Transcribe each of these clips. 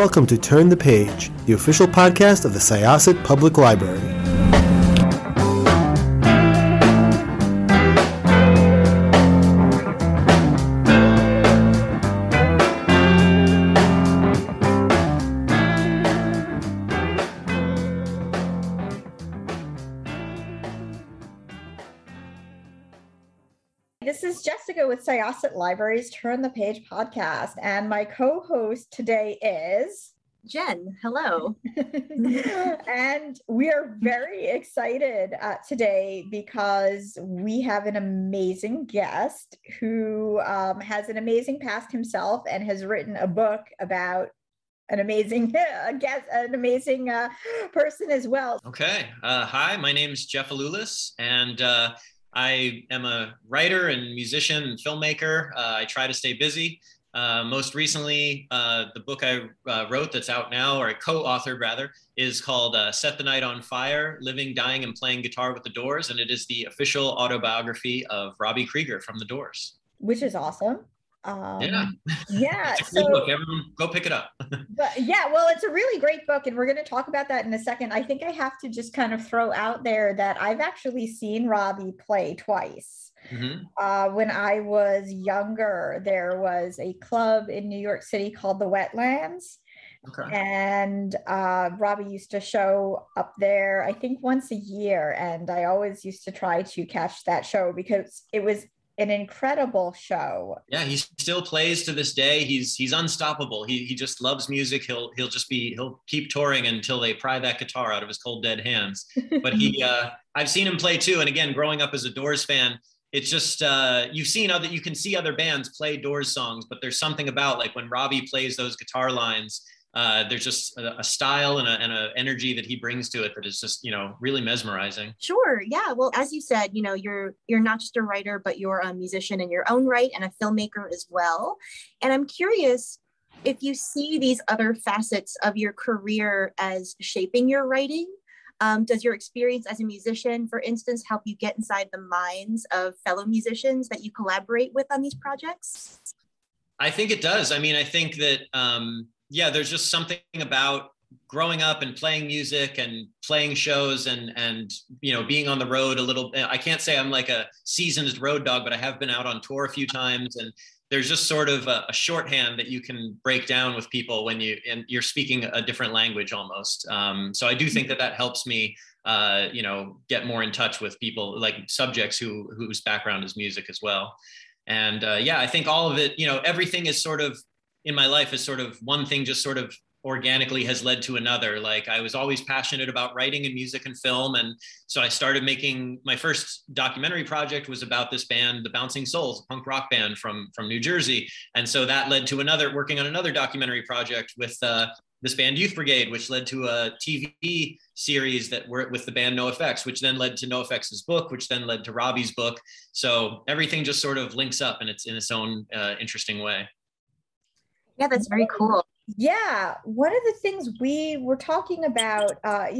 welcome to Turn the Page, the official podcast of the Syosset Public Library. This is Jessica with Syosset Library's Turn the Page podcast, and my co-host today is Jen. Hello. And we are very excited today because we have an amazing guest who has an amazing past himself and has written a book about an amazing person as well. Okay. Hi, my name is Jeff Alulis, and I am a writer and musician and filmmaker. I try to stay busy. Most recently, the book I wrote that's out now, or I co-authored rather, is called Set the Night on Fire, Living, Dying, and Playing Guitar with the Doors. And it is the official autobiography of Robbie Krieger from the Doors. Which is awesome. Yeah. It's a so cool book. Everyone go pick it up. Well, it's a really great book, and we're going to talk about that in a second. I think I have to just kind of throw out there that I've actually seen Robbie play twice. Mm-hmm. When I was younger, there was a club in New York City called the Wetlands. Okay. And Robbie used to show up there, I think once a year, and I always used to try to catch that show because it was an incredible show. Yeah, he still plays to this day. He's unstoppable. He just loves music. He'll keep touring until they pry that guitar out of his cold dead hands. But I've seen him play too. And again, growing up as a Doors fan, it's just you can see other bands play Doors songs, but there's something about like when Robbie plays those guitar lines, there's just a style and an energy that he brings to it that is just, really mesmerizing. Sure. Yeah. Well, as you said, you're not just a writer, but you're a musician in your own right and a filmmaker as well. And I'm curious if you see these other facets of your career as shaping your writing. Does your experience as a musician, for instance, help you get inside the minds of fellow musicians that you collaborate with on these projects? I think it does. I mean, I think that, there's just something about growing up and playing music and playing shows and being on the road a little. I can't say I'm like a seasoned road dog, but I have been out on tour a few times, and there's just sort of a shorthand that you can break down with people when you're speaking a different language almost. So I do think that helps me, get more in touch with people, like subjects whose background is music as well. And I think all of it, everything is sort of in my life is sort of one thing just sort of organically has led to another. Like I was always passionate about writing and music and film. And so I started making my first documentary project was about this band, the Bouncing Souls, a punk rock band from New Jersey. And so that led to working on another documentary project with this band Youth Brigade, which led to a TV series that were with the band NoFX, which then led to NoFX's book, which then led to Robbie's book. So everything just sort of links up and it's in its own interesting way. Yeah, that's very cool. Yeah, one of the things we were talking about,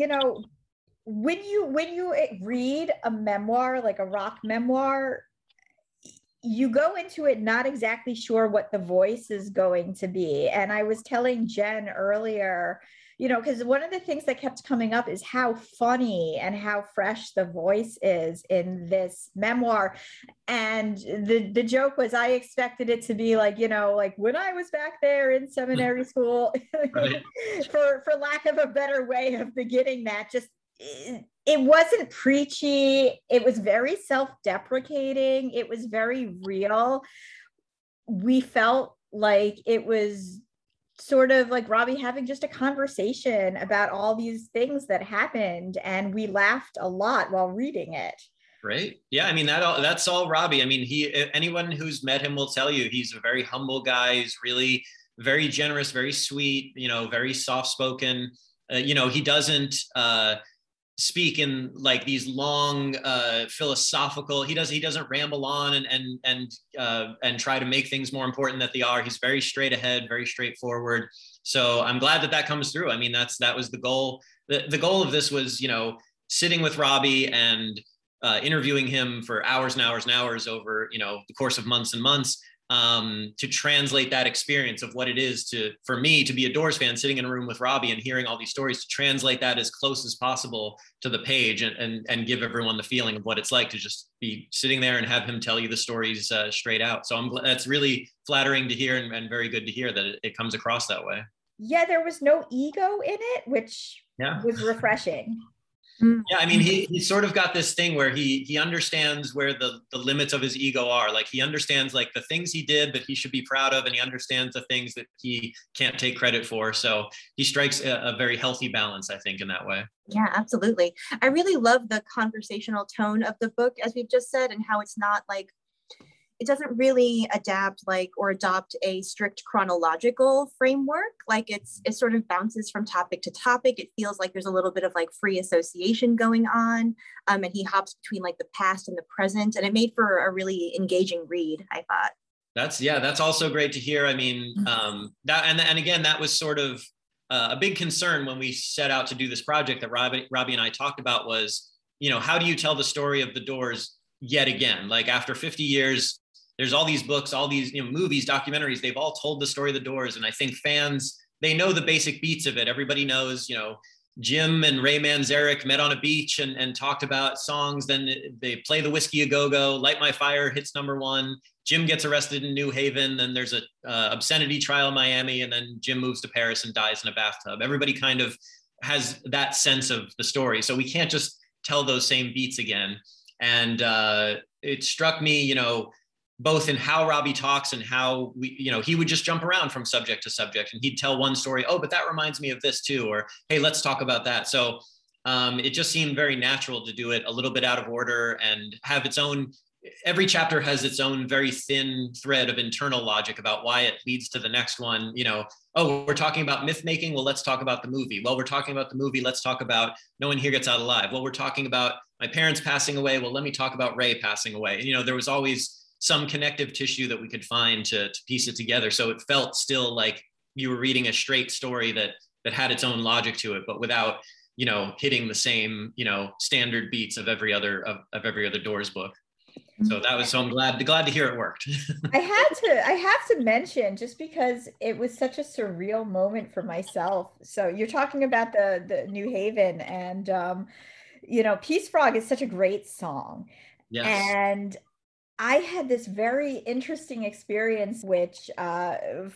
when you read a memoir, like a rock memoir, you go into it not exactly sure what the voice is going to be. And I was telling Jen earlier, because one of the things that kept coming up is how funny and how fresh the voice is in this memoir. And the joke was I expected it to be like, like when I was back there in seminary school, right. for lack of a better way of beginning that, just it wasn't preachy. It was very self-deprecating. It was very real. We felt like it was sort of like Robbie having just a conversation about all these things that happened, and we laughed a lot while reading it. Right. Yeah. I mean, that's all Robbie. I mean, anyone who's met him will tell you he's a very humble guy. He's really very generous, very sweet, very soft-spoken. He doesn't speak in like these long philosophical. He doesn't ramble on and try to make things more important than they are. He's very straight ahead, very straightforward. So I'm glad that comes through. I mean, that was the goal. The goal of this was, sitting with Robbie and interviewing him for hours and hours and hours over, the course of months and months. to translate that experience of what it is for me to be a Doors fan sitting in a room with Robbie and hearing all these stories, to translate that as close as possible to the page and give everyone the feeling of what it's like to just be sitting there and have him tell you the stories straight out. So I'm glad, that's really flattering to hear and very good to hear that it comes across that way. Yeah, there was no ego in it, which was refreshing. Yeah, I mean, he sort of got this thing where he understands where the limits of his ego are. Like, he understands like the things he did that he should be proud of, and he understands the things that he can't take credit for. So he strikes a very healthy balance, I think, in that way. Yeah, absolutely. I really love the conversational tone of the book, as we've just said, and how it's not like, it doesn't really adapt or adopt a strict chronological framework. Like it sort of bounces from topic to topic. It feels like there's a little bit of like free association going on. And he hops between like the past and the present, and it made for a really engaging read, I thought. That's also great to hear. I mean, that, and again, that was sort of a big concern when we set out to do this project that Robbie and I talked about was, how do you tell the story of the Doors yet again? Like, after 50 years, there's all these books, all these movies, documentaries, they've all told the story of the Doors. And I think fans, they know the basic beats of it. Everybody knows, Jim and Ray Manzarek met on a beach and talked about songs. Then they play the Whiskey A Go-Go, Light My Fire hits #1. Jim gets arrested in New Haven. Then there's a obscenity trial in Miami. And then Jim moves to Paris and dies in a bathtub. Everybody kind of has that sense of the story. So we can't just tell those same beats again. And it struck me, both in how Robbie talks and how he would just jump around from subject to subject, and he'd tell one story. Oh, but that reminds me of this too, or hey, let's talk about that. So it just seemed very natural to do it a little bit out of order and have its own. Every chapter has its own very thin thread of internal logic about why it leads to the next one. Oh, we're talking about myth making. Well, let's talk about the movie. Well, we're talking about the movie. Let's talk about No One Here Gets Out Alive. Well, we're talking about my parents passing away. Well, let me talk about Ray passing away. And, there was always some connective tissue that we could find to piece it together. So it felt still like you were reading a straight story that had its own logic to it, but without, hitting the same, standard beats of every other Doors book. So I'm glad to hear it worked. I have to mention, just because it was such a surreal moment for myself. So you're talking about the New Haven, and Peace Frog is such a great song. Yes. And I had this very interesting experience, which, I've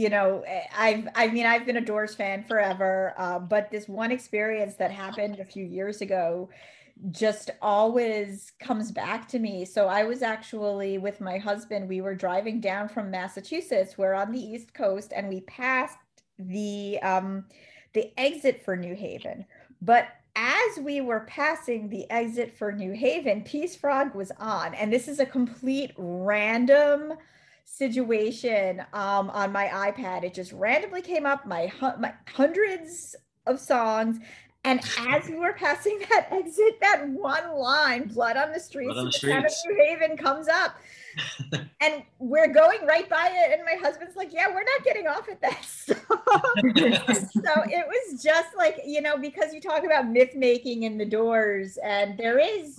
been a Doors fan forever, but this one experience that happened a few years ago just always comes back to me. So I was actually with my husband, we were driving down from Massachusetts. We're on the East Coast, and we passed the exit for New Haven. But as we were passing the exit for New Haven, Peace Frog was on. And this is a complete random situation on my iPad. It just randomly came up, my hundreds of songs. And as we were passing that exit, that one line, Blood on the Streets of the town of New Haven, comes up. And we're going right by it. And my husband's like, yeah, we're not getting off at that stop. So it was just like, because you talk about myth making in the Doors, and there's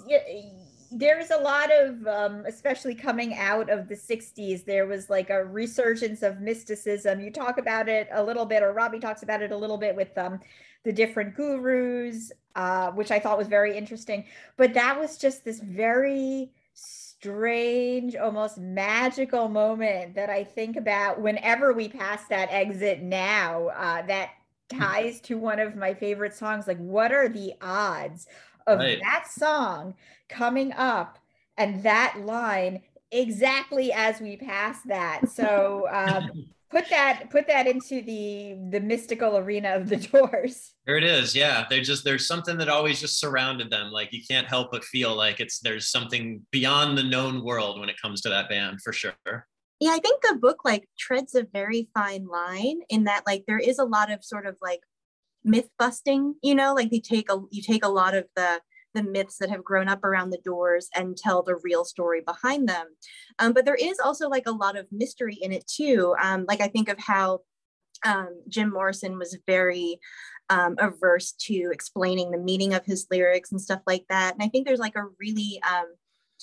a lot of, especially coming out of the 60s, there was like a resurgence of mysticism. You talk about it a little bit, or Robbie talks about it a little bit with the different gurus, which I thought was very interesting. But that was just this very strange, almost magical moment that I think about whenever we pass that exit now, that ties to one of my favorite songs. Like, what are the odds of that song coming up and that line exactly as we pass that? So put that into the mystical arena of the Doors. There it is. Yeah. There's something that always just surrounded them. Like, you can't help but feel like there's something beyond the known world when it comes to that band, for sure. Yeah, I think the book treads a very fine line in that there is a lot of sort of myth busting, you take a lot of the myths that have grown up around the Doors and tell the real story behind them. But there is also a lot of mystery in it too. I think of how Jim Morrison was very averse to explaining the meaning of his lyrics and stuff like that. And I think there's a really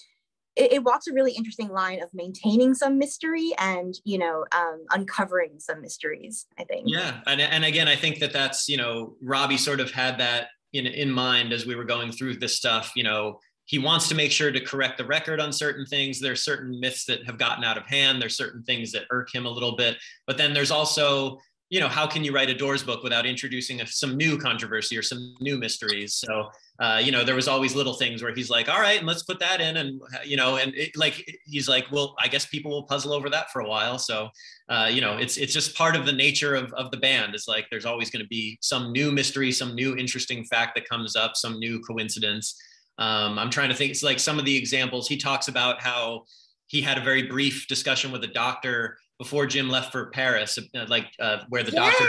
it walks a really interesting line of maintaining some mystery and, you know, uncovering some mysteries, I think. Yeah. And again, I think that that's, you know, Robbie sort of had that in mind as we were going through this stuff. You know, he wants to make sure to correct the record on certain things. There's certain myths that have gotten out of hand. There's certain things that irk him a little bit, but then there's also, you know, how can you write a Doors book without introducing some new controversy or some new mysteries? So, you know, there was always little things where he's like, all right, and let's put that in. And, you know, and he's like, well, I guess people will puzzle over that for a while. So, you know, it's just part of the nature of the band. It's like, there's always going to be some new mystery, some new interesting fact that comes up, some new coincidence. I'm trying to think, it's like some of the examples he talks about how he had a very brief discussion with a doctor before Jim left for Paris, where the doctor.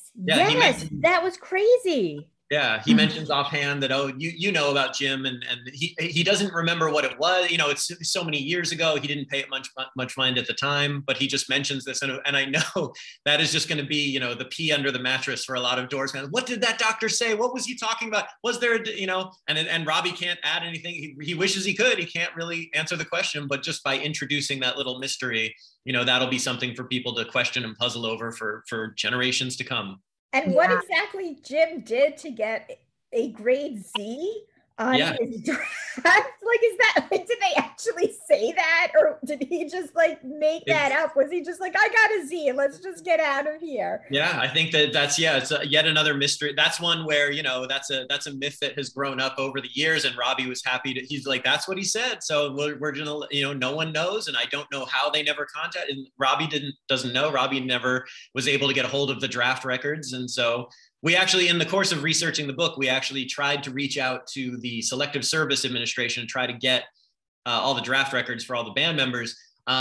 Yes, that was crazy. Yeah, he mentions offhand that, oh, you know about Jim, and he doesn't remember what it was. You know, it's so many years ago. He didn't pay it much mind at the time, but he just mentions this, and I know that is just going to be, you know, the pee under the mattress for a lot of Doors fans. What did that doctor say? What was he talking about? Was there, you know? And Robbie can't add anything. He wishes he could. He can't really answer the question, but just by introducing that little mystery, you know, that'll be something for people to question and puzzle over for generations to come. And what exactly Jim did to get a grade Z on his draft? Like, is that, like, did they actually say that? Or did he just like make that up? Was he just like, I got a Z, let's just get out of here? Yeah, I think it's yet another mystery. That's one where, you know, that's a myth that has grown up over the years, and Robbie was happy he's like, that's what he said. So we're gonna, you know, no one knows. And I don't know how they never contacted, and Robbie doesn't know. Robbie never was able to get a hold of the draft records. And so we actually, in the course of researching the book, we actually tried to reach out to the Selective Service Administration and try to get all the draft records for all the band members.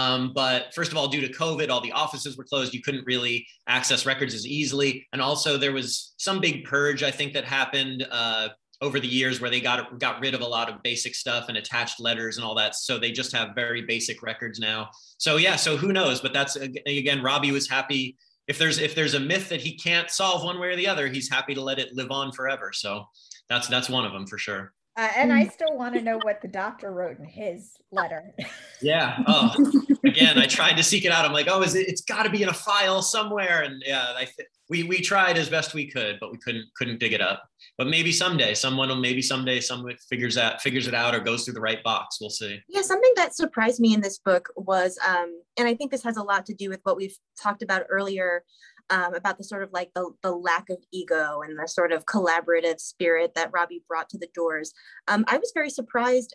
But first of all, due to COVID, all the offices were closed. You couldn't really access records as easily. And also there was some big purge, I think, that happened over the years where they got rid of a lot of basic stuff and attached letters and all that. So they just have very basic records now. So yeah, so who knows? But that's, again, Robbie was happy. If there's a myth that he can't solve one way or the other, he's happy to let it live on forever. So that's one of them for sure. And I still want to know what the doctor wrote in his letter. Yeah. Oh, again, I tried to seek it out. I'm like, oh, it's got to be in a file somewhere. And yeah, we tried as best we could, but we couldn't dig it up. But maybe someday someone figures it out or goes through the right box. We'll see. Yeah, something that surprised me in this book was, and I think this has a lot to do with what we've talked about earlier, about the sort of like the lack of ego and the sort of collaborative spirit that Robbie brought to the Doors. I was very surprised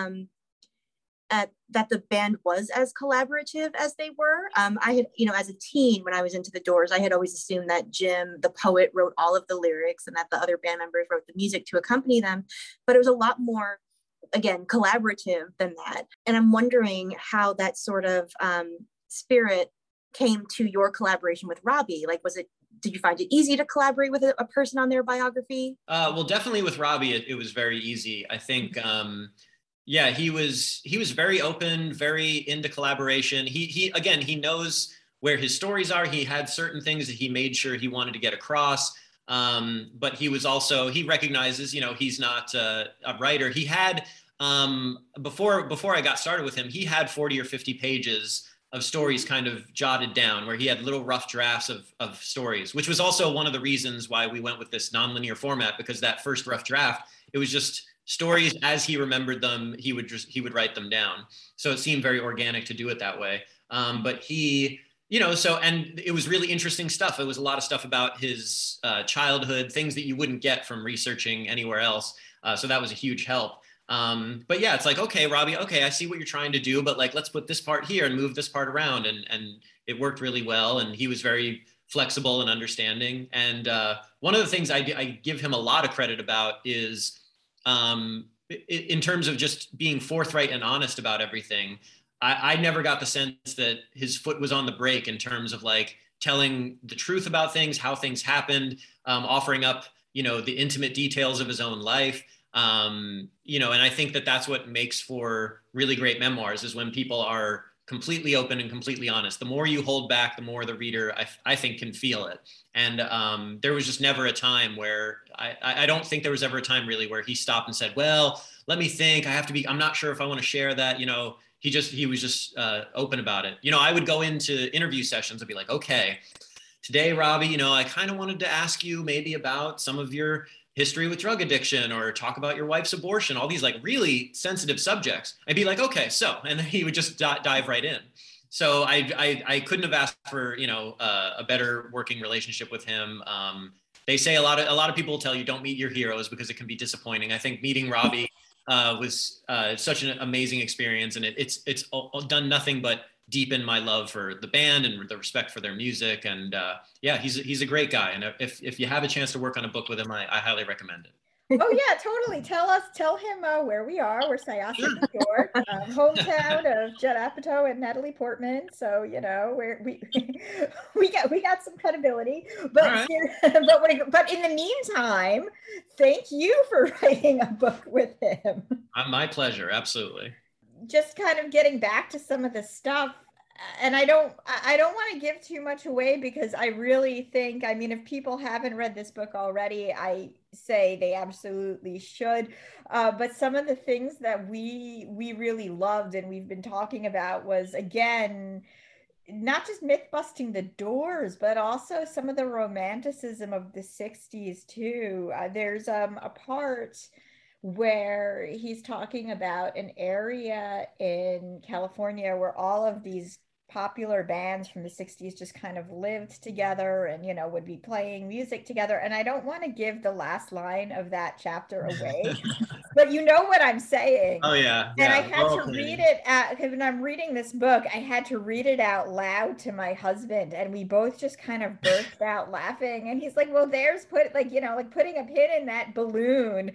that the band was as collaborative as they were. I had, you know, as a teen, when I was into the Doors, I had always assumed that Jim, the poet, wrote all of the lyrics and that the other band members wrote the music to accompany them. But it was a lot more, again, collaborative than that. And I'm wondering how that sort of spirit came to your collaboration with Robbie. Like, did you find it easy to collaborate with a person on their biography? Well, definitely with Robbie, it was very easy. I think, yeah, he was very open, very into collaboration. He knows where his stories are. He had certain things that he made sure he wanted to get across. But he recognizes, you know, he's not a writer. He had, before I got started with him, he had 40 or 50 pages of stories kind of jotted down, where he had little rough drafts of stories, which was also one of the reasons why we went with this nonlinear format, because that first rough draft, it was just stories as he remembered them. He would write them down. So it seemed very organic to do it that way. But he, you know, and it was really interesting stuff. It was a lot of stuff about his childhood, things that you wouldn't get from researching anywhere else. So that was a huge help. But yeah, it's like, okay, Robbie, okay, I see what you're trying to do, but like, let's put this part here and move this part around. And it worked really well. And he was very flexible and understanding. And one of the things I give him a lot of credit about is, in terms of just being forthright and honest about everything, I never got the sense that his foot was on the brake in terms of like telling the truth about things, how things happened, offering up, you know, the intimate details of his own life. You know, and I think that that's what makes for really great memoirs, is when people are completely open and completely honest. The more you hold back, the more the reader, I think, can feel it. And there was just never a time where I don't think there was ever a time really where he stopped and said, well, let me think. I'm not sure if I want to share that. He was just open about it. I would go into interview sessions and be like, okay, today, Robbie, I kind of wanted to ask you maybe about some of your history with drug addiction, or talk about your wife's abortion, all these like really sensitive subjects. I'd be like, okay, so, and then he would just dive right in. So I couldn't have asked for, a better working relationship with him. They say a lot of people tell you don't meet your heroes because it can be disappointing. I think meeting Robbie was such an amazing experience, and it's done nothing but deepen my love for the band and the respect for their music. And he's a great guy. And if you have a chance to work on a book with him, I highly recommend it. Oh yeah, totally. Tell him where we are. We're Syosset, New York, hometown of Judd Apatow and Natalie Portman. So we got some credibility. But right. but in the meantime, thank you for writing a book with him. My pleasure, absolutely. Just kind of getting back to some of the stuff, and I don't want to give too much away, because I really think, if people haven't read this book already, I say they absolutely should. But some of the things that we really loved and we've been talking about was, again, not just myth busting the Doors, but also some of the romanticism of the 60s too. There's a part where he's talking about an area in California where all of these popular bands from the 60s just kind of lived together and, would be playing music together. And I don't want to give the last line of that chapter away, but you know what I'm saying. Oh, yeah. And I had to read it because when I'm reading this book, I had to read it out loud to my husband, and we both just kind of burst out laughing. And he's like, well, there's putting a pin in that balloon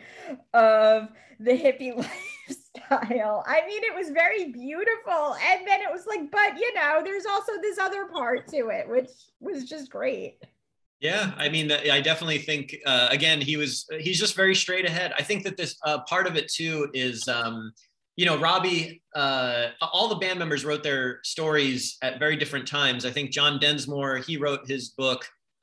of the hippie lifestyle. It was very beautiful. And then it was like, but there's also this other part to it, which was just great. Yeah, I definitely think, again, he's just very straight ahead. I think that this part of it too is, Robbie, all the band members wrote their stories at very different times. I think John Densmore, he wrote his book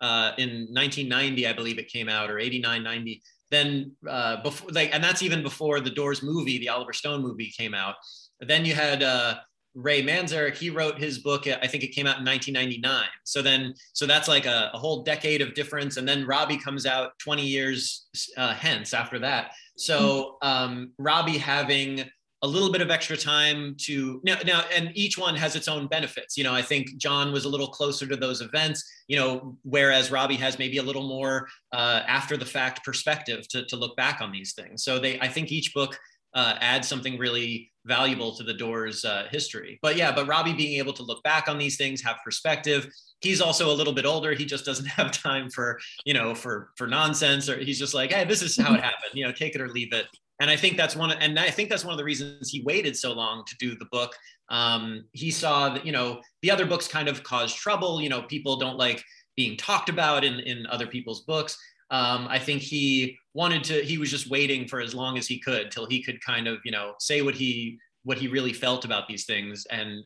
in 1990, I believe it came out, or 89, 90. Then before, and that's even before the Doors movie, the Oliver Stone movie, came out. Then you had Ray Manzarek. He wrote his book, I think it came out in 1999. So that's like a whole decade of difference. And then Robbie comes out 20 years hence after that. So Robbie having a little bit of extra time to now, and each one has its own benefits. I think John was a little closer to those events, whereas Robbie has maybe a little more after the fact perspective to look back on these things. So I think each book adds something really valuable to the Doors history. But Robbie being able to look back on these things, have perspective. He's also a little bit older. He just doesn't have time for nonsense, or he's just like, hey, this is how it happened, take it or leave it. And I think that's one of the reasons he waited so long to do the book. He saw that, the other books kind of caused trouble. People don't like being talked about in other people's books. I think he was just waiting for as long as he could till he could kind of, say what he really felt about these things and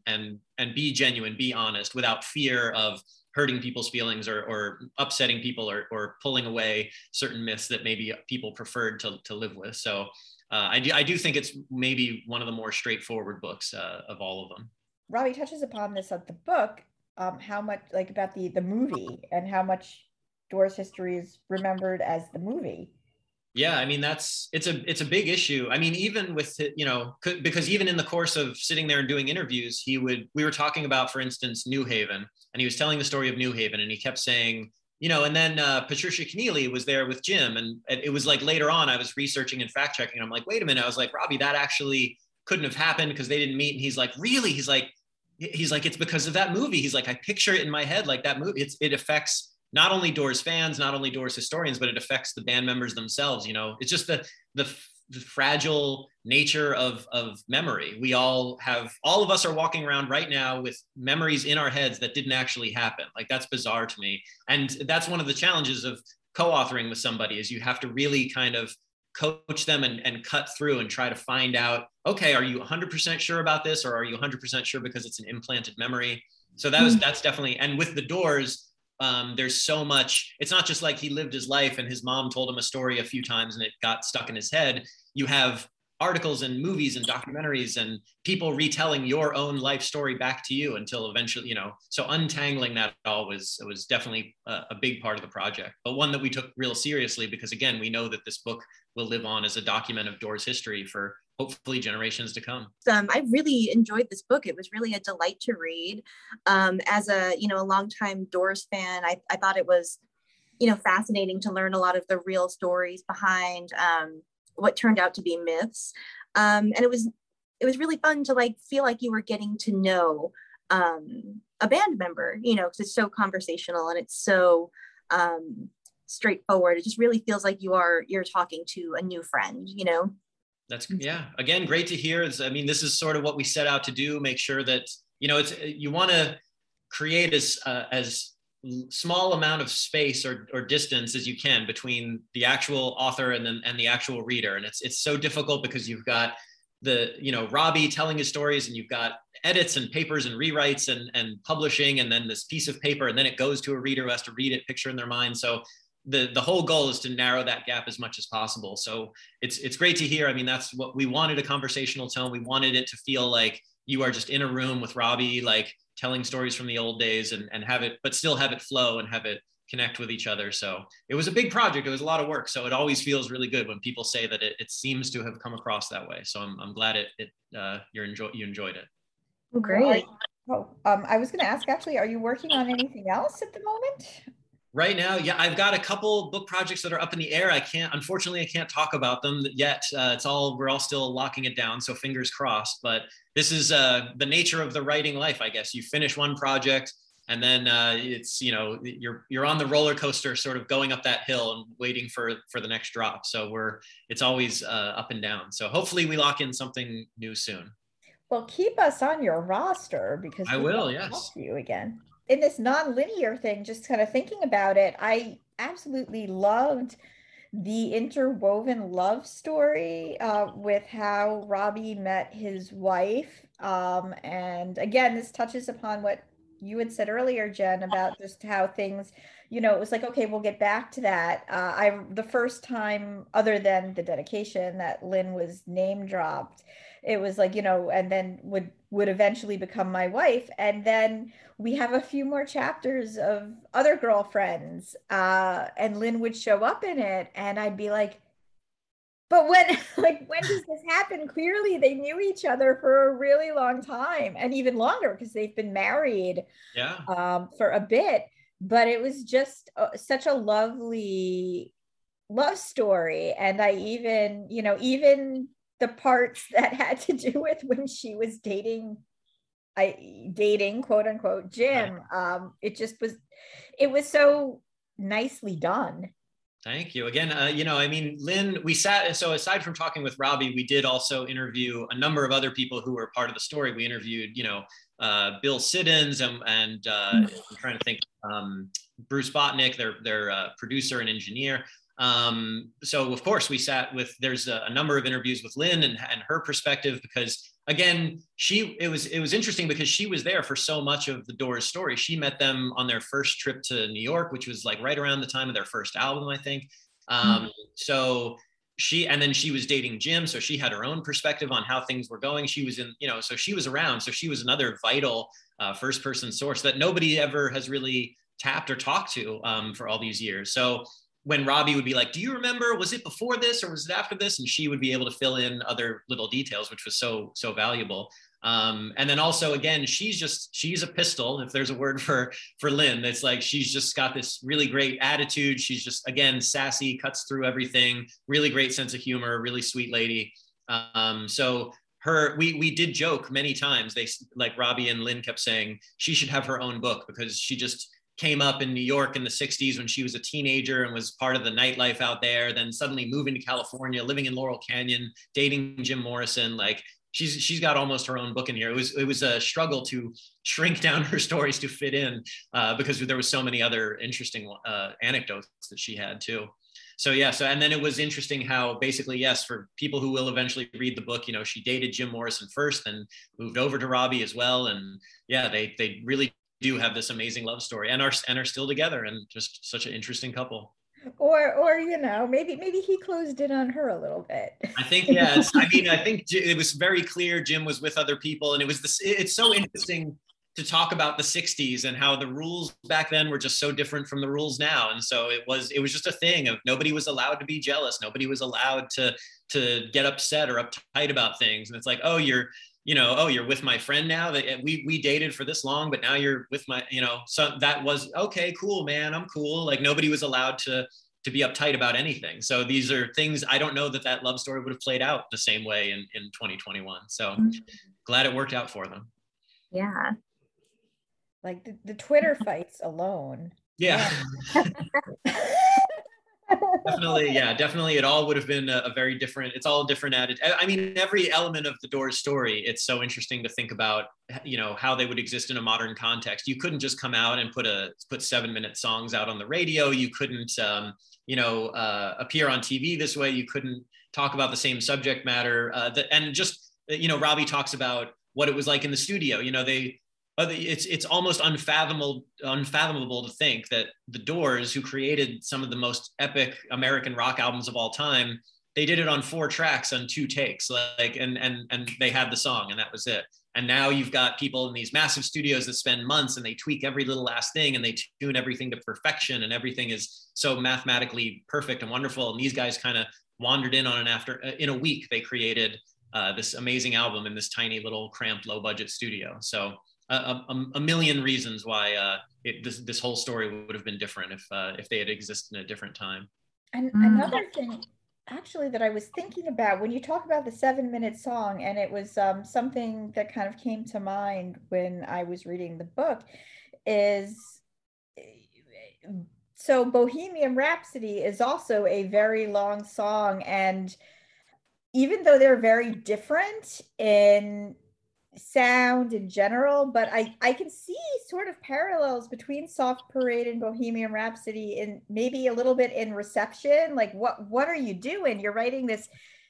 be genuine, be honest, without fear of hurting people's feelings or upsetting people or pulling away certain myths that maybe people preferred to live with. So I do think it's maybe one of the more straightforward books of all of them. Robbie touches upon this at the book, how much about the movie and how much Doors history is remembered as the movie. Yeah, it's a big issue. Even with because even in the course of sitting there and doing interviews, we were talking about, for instance, New Haven, and he was telling the story of New Haven, and he kept saying, and then Patricia Keneally was there with Jim, and it was like later on I was researching and fact checking, and I'm like, wait a minute, I was like, Robbie, that actually couldn't have happened because they didn't meet. And he's like, really? He's like, it's because of that movie. He's like, I picture it in my head like that movie. It affects not only Doors fans, not only Doors historians, but it affects the band members themselves. It's just the fragile nature of memory. All of us are walking around right now with memories in our heads that didn't actually happen. Like, that's bizarre to me. And that's one of the challenges of co-authoring with somebody, is you have to really kind of coach them and cut through and try to find out, okay, are you 100% sure about this? Or are you 100% sure because it's an implanted memory? So that's definitely, and with the Doors, there's so much. It's not just like he lived his life and his mom told him a story a few times and it got stuck in his head. You have articles and movies and documentaries and people retelling your own life story back to you until eventually, you know, so untangling that all was definitely a big part of the project, but one that we took real seriously because again, we know that this book will live on as a document of Doors history for hopefully generations to come. I really enjoyed this book. It was really a delight to read. As a, you know, a longtime Doors fan, I thought it was, you know, fascinating to learn a lot of the real stories behind what turned out to be myths. And it was really fun to like feel like you were getting to know a band member, you know, because it's so conversational and it's so straightforward. It just really feels like you're talking to a new friend, you know. That's, yeah, again, great to hear. I mean, this is sort of what we set out to do, make sure that, you know, it's, you want to create as small amount of space or distance as you can between the actual author and the actual reader. And it's so difficult because you've got the, you know, Robbie telling his stories and you've got edits and papers and rewrites and publishing, and then this piece of paper, and then it goes to a reader who has to read it, picture in their mind. So the whole goal is to narrow that gap as much as possible. So it's great to hear. I mean, that's what we wanted, a conversational tone. We wanted it to feel like you are just in a room with Robbie, like telling stories from the old days and have it, but still have it flow and have it connect with each other. So it was a big project. It was a lot of work. So it always feels really good when people say that it seems to have come across that way. So I'm glad you enjoyed it. Great. I was going to ask, actually, are you working on anything else at the moment? Right now, yeah, I've got a couple book projects that are up in the air. Unfortunately, I can't talk about them yet. We're all still locking it down, so fingers crossed. But this is the nature of the writing life, I guess. You finish one project, and then it's, you know, you're on the roller coaster, sort of going up that hill and waiting for the next drop. So it's always up and down. So hopefully, we lock in something new soon. Well, keep us on your roster because I will. Yes. Talk to you again. In this non-linear thing, just kind of thinking about it, I absolutely loved the interwoven love story with how Robbie met his wife. And again, this touches upon what you had said earlier, Jen, about just how things, you know, it was like, okay, we'll get back to that. The first time, other than the dedication, that Lynn was name dropped, it was like, you know, and then would eventually become my wife. And then we have a few more chapters of other girlfriends, and Lynn would show up in it, and I'd be like, but when does this happen? Clearly they knew each other for a really long time, and even longer because they've been married for a bit. But it was just such a lovely love story. And I even, you know, even the parts that had to do with when she was dating quote unquote Jim, it was so nicely done. Thank you again. You know, I mean, Lynn, so aside from talking with Robbie, we did also interview a number of other people who were part of the story. We interviewed, you know, Bill Siddons and I'm trying to think, Bruce Botnick, their producer and engineer. So of course we sat with, there's a number of interviews with Lynn and her perspective, because again, it was interesting because she was there for so much of the Doors story. She met them on their first trip to New York, which was like right around the time of their first album, I think. So and then she was dating Jim. So she had her own perspective on how things were going. She was so she was around. So she was another vital first person source that nobody ever has really tapped or talked to for all these years. So when Robbie would be like, do you remember, was it before this or was it after this? And she would be able to fill in other little details, which was so valuable. And then also, again, she's a pistol, if there's a word for Lynn. It's like, she's just got this really great attitude. She's just, again, sassy, cuts through everything, really great sense of humor, really sweet lady. So we did joke many times. Like Robbie and Lynn kept saying she should have her own book because she just came up in New York in the 60s when she was a teenager and was part of the nightlife out there, then suddenly moving to California, living in Laurel Canyon, dating Jim Morrison. Like she's got almost her own book in here. It was a struggle to shrink down her stories to fit in because there was so many other interesting anecdotes that she had too. So yeah, and then it was interesting how basically, yes, for people who will eventually read the book, you know, she dated Jim Morrison first, then moved over to Robbie as well. And yeah, they really do have this amazing love story and are still together, and just such an interesting couple. Or maybe he closed in on her a little bit. I think, yeah. I mean, I think it was very clear Jim was with other people, and it was this. It's so interesting to talk about the 60s and how the rules back then were just so different from the rules now. And so it was just a thing of nobody was allowed to be jealous. Nobody was allowed to get upset or uptight about things. And it's like, oh, you're with my friend now, that we dated for this long, but now you're with my, so that was okay, cool, man. I'm cool. Like nobody was allowed to be uptight about anything. So these are things, I don't know that love story would have played out the same way in 2021. So glad it worked out for them. Yeah. Like the Twitter fights alone. Yeah. Definitely. It all would have been a very different, it's all different I mean, every element of the Doors story, it's so interesting to think about, how they would exist in a modern context. You couldn't just come out and put 7-minute songs out on the radio. You couldn't, appear on TV this way. You couldn't talk about the same subject matter. Robbie talks about what it was like in the studio. It's almost unfathomable to think that the Doors, who created some of the most epic American rock albums of all time, they did it on 4 tracks on 2 takes, and they had the song and that was it. And now you've got people in these massive studios that spend months and they tweak every little last thing and they tune everything to perfection, and everything is so mathematically perfect and wonderful. And these guys kind of wandered in on in a week, they created this amazing album in this tiny little cramped low budget studio. So a million reasons why this whole story would have been different if they had existed in a different time. And another thing, actually, that I was thinking about when you talk about the 7-minute song, and it was something that kind of came to mind when I was reading the book, is so Bohemian Rhapsody is also a very long song, and even though they're very different in sound in general, but I can see sort of parallels between Soft Parade and Bohemian Rhapsody, and maybe a little bit in reception. Like what are you doing? You're writing this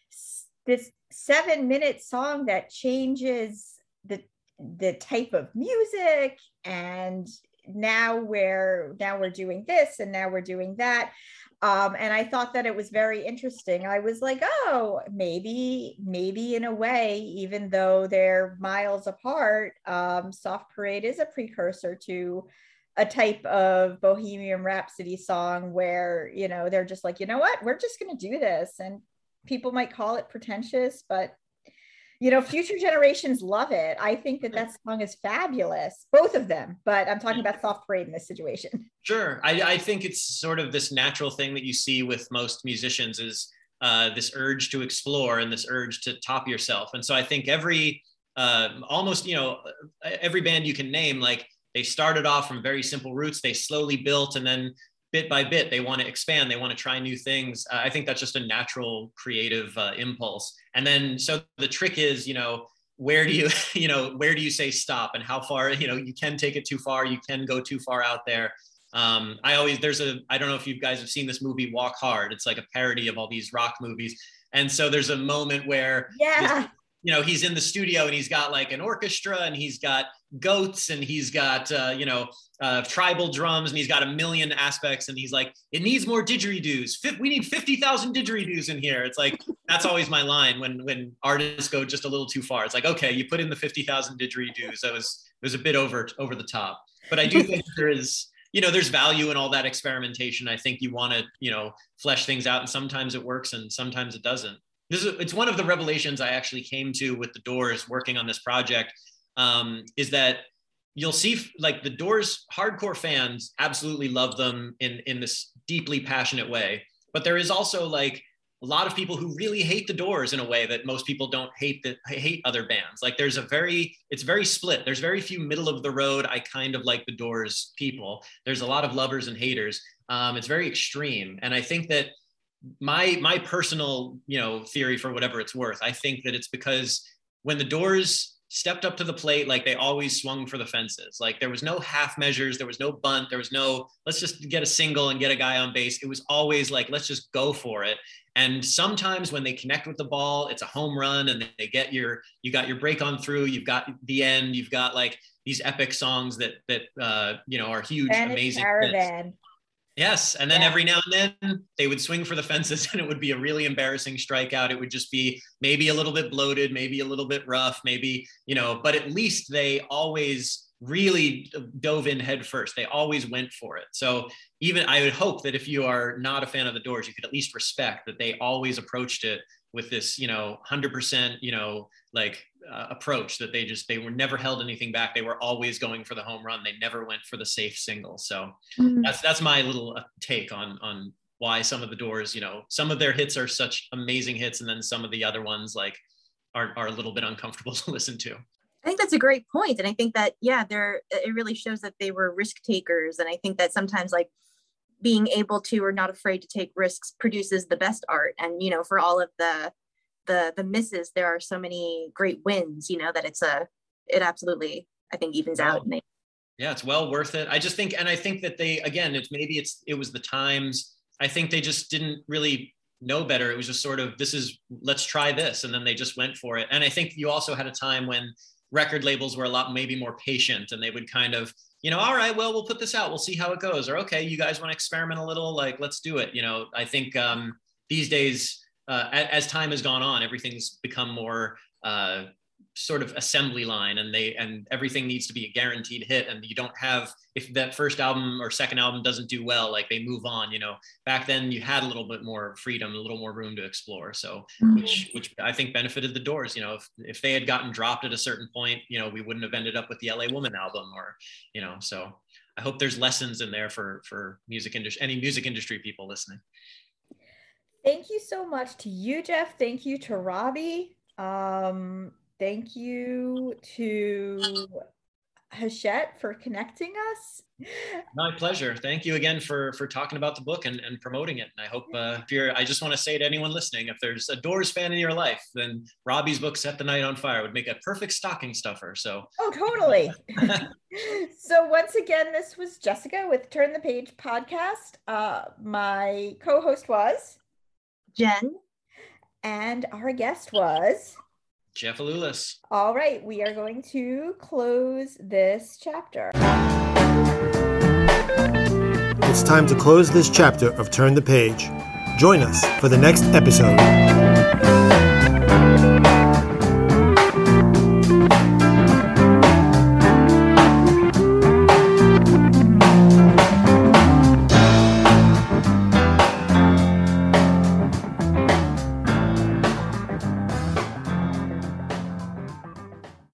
7-minute song that changes the type of music, and now we're doing this, and now we're doing that. And I thought that it was very interesting. I was like, oh, maybe in a way, even though they're miles apart, Soft Parade is a precursor to a type of Bohemian Rhapsody song where, they're just like, you know what, we're just going to do this. And people might call it pretentious, but future generations love it. I think that song is fabulous, both of them, but I'm talking about Soft Parade in this situation. Sure. I think it's sort of this natural thing that you see with most musicians is this urge to explore and this urge to top yourself. And so I think every band you can name, like they started off from very simple roots, they slowly built, and then bit by bit, they want to expand, they want to try new things. I think that's just a natural creative impulse. And then, so the trick is, where do you say stop, and how far, you can take it too far, you can go too far out there. I don't know if you guys have seen this movie Walk Hard. It's like a parody of all these rock movies. And so there's a moment where, he's in the studio and he's got like an orchestra and he's got goats and he's got, tribal drums and he's got a million aspects. And he's like, it needs more didgeridoos. We need 50,000 didgeridoos in here. It's like, that's always my line when artists go just a little too far. It's like, okay, you put in the 50,000 didgeridoos. It was a bit over the top, but I do think there's value in all that experimentation. I think you want to, flesh things out, and sometimes it works and sometimes it doesn't. It's one of the revelations I actually came to with the Doors working on this project, is that you'll see like the Doors hardcore fans absolutely love them in this deeply passionate way. But there is also like a lot of people who really hate the Doors in a way that most people don't hate other bands. Like it's very split. There's very few middle of the road, I kind of like the Doors people. There's a lot of lovers and haters. It's very extreme. And I think that my personal, theory, for whatever it's worth, I think that it's because when the Doors stepped up to the plate, like they always swung for the fences. Like there was no half measures, there was no bunt, there was no, let's just get a single and get a guy on base. It was always like, let's just go for it. And sometimes when they connect with the ball, it's a home run, and you got your break on through, you've got the end, you've got like these epic songs that are huge, Spanish amazing Caravan. Yes. And then every now and then they would swing for the fences and it would be a really embarrassing strikeout. It would just be maybe a little bit bloated, maybe a little bit rough, maybe, but at least they always really dove in head first. They always went for it. So even I would hope that if you are not a fan of the Doors, you could at least respect that they always approached it with this, 100%, approach, that they were never held anything back. They were always going for the home run. They never went for the safe single. So that's my little take on why some of the Doors, some of their hits are such amazing hits. And then some of the other ones are a little bit uncomfortable to listen to. I think that's a great point. And I think that, it really shows that they were risk takers. And I think that sometimes being able to, or not afraid to take risks produces the best art. And, for all of the misses, there are so many great wins, that it absolutely, I think, evens out. Yeah, it's well worth it. I think that it was the times. I think they just didn't really know better. It was just sort of, let's try this. And then they just went for it. And I think you also had a time when record labels were a lot maybe more patient, and they would kind of, all right, well, we'll put this out. We'll see how it goes. Or, okay, you guys want to experiment a little, let's do it. I think these days, as time has gone on, everything's become more sort of assembly line, and everything needs to be a guaranteed hit. And you don't have, if that first album or second album doesn't do well, they move on. Back then you had a little bit more freedom, a little more room to explore. So which I think benefited the Doors. If they had gotten dropped at a certain point, we wouldn't have ended up with the LA Woman album, or so I hope there's lessons in there for any music industry people listening. Thank you so much to you, Jeff. Thank you to Robbie. Thank you to Hachette for connecting us. My pleasure. Thank you again for talking about the book and promoting it. And I hope I just want to say to anyone listening, if there's a Doors fan in your life, then Robbie's book, Set the Night on Fire, would make a perfect stocking stuffer. So. Oh, totally. So once again, this was Jessica with Turn the Page podcast. My co-host was Jen. And our guest was Jeff Alulis. All right, we are going to close this chapter. It's time to close this chapter of Turn the Page. Join us for the next episode.